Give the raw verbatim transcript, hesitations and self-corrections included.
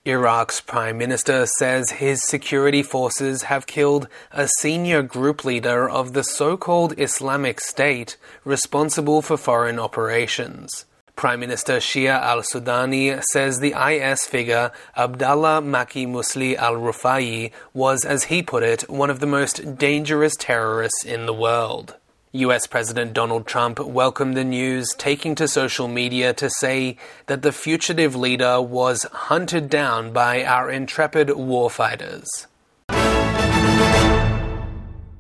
Iraq's prime minister says his security forces have killed a senior group leader of the so-called Islamic State responsible for foreign operations. Prime Minister Shia al-Sudani says the I S figure Abdallah Maki Musli al-Rufai was, as he put it, one of the most dangerous terrorists in the world. U S President Donald Trump welcomed the news, taking to social media to say that the fugitive leader was hunted down by our intrepid warfighters.